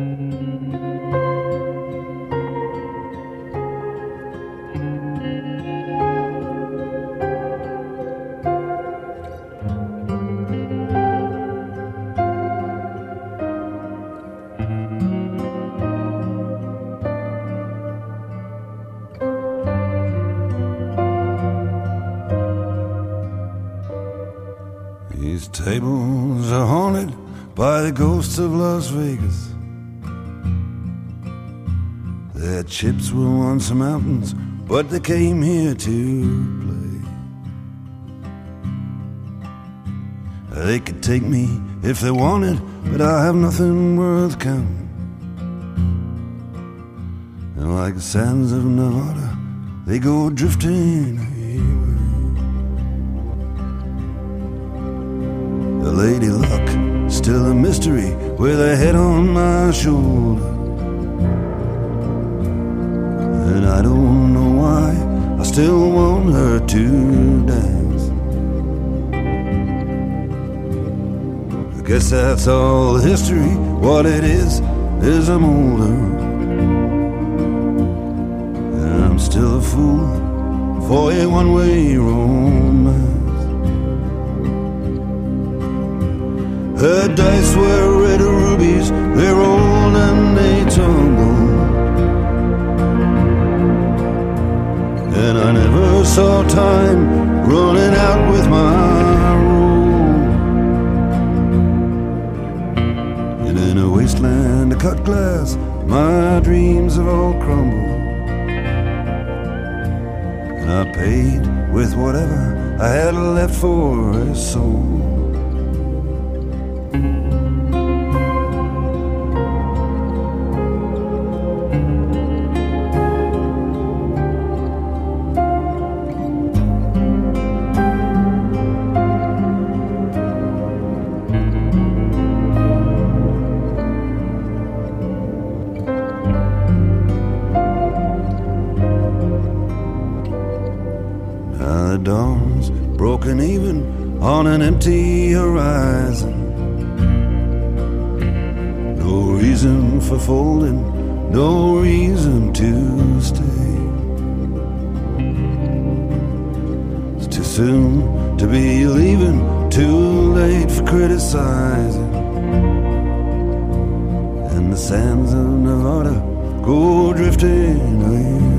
These tables are haunted by the ghosts of Las Vegas. Their chips were once mountains, but they came here to play. They could take me if they wanted, but I have nothing worth counting. And like the sands of Nevada, they go drifting away. The Lady Luck, still a mystery, with her head on my shoulder. And I don't know why I still want her to dance. I guess that's all history. What it is I'm older. And I'm still a fool for a one-way romance. Her dice were red rubies, they rolled and they tumbled. And I never saw time running out with my roll. And in a wasteland of cut glass, my dreams have all crumbled. And I paid with whatever I had left for a soul. The dawn's broken even on an empty horizon. No reason for folding, no reason to stay. It's too soon to be leaving, too late for criticizing. And the sands of Nevada go drifting away.